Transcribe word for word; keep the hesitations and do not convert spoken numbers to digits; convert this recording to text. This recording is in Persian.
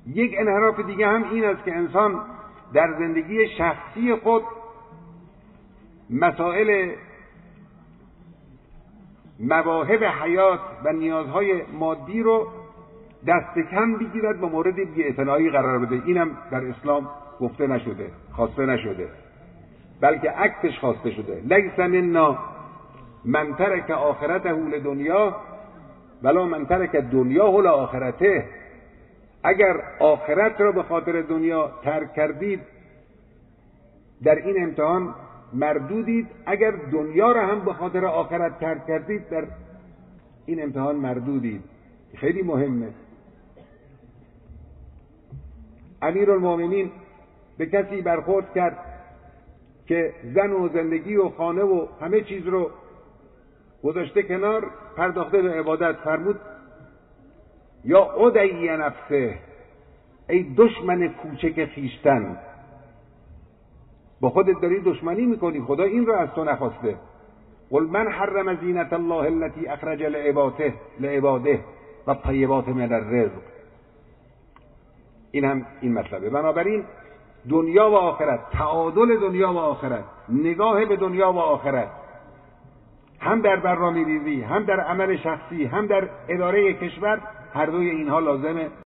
یک انحراف دیگه هم این است که انسان در زندگی شخصی خود مسائل مواهب حیات و نیازهای مادی رو دست کم بگیرد و مورد بی‌اعتنایی قرار بده. اینم در اسلام گفته نشده، خواسته نشده، بلکه عکسش خواسته شده. لیس منا من ترک آخرته لدنیا ولا من ترک دنیاه لآخرته. اگر آخرت را به خاطر دنیا ترک کردید در این امتحان مردودید، اگر دنیا را هم به خاطر آخرت ترک کردید در این امتحان مردودید. خیلی مهمه. امیرالمومنین به کسی برخورد کرد که زن و زندگی و خانه و همه چیز رو گذاشته کنار، پرداخته به عبادت. فرمود یا ادعی نفسه، ای دشمن کوچک خویشتن، با خودت داری دشمنی میکنی، خدا این رو از تو نخواسته. قل من حرم زینت الله التي اخرج لعباده لعباده و طیبات من الرزق. این هم این مطلبه. بنابراین دنیا و آخرت، تعادل دنیا و آخرت، نگاه به دنیا و آخرت، هم در برنامه‌ریزی، هم در عمل شخصی، هم در اداره کشور، هر دوی اینها لازمه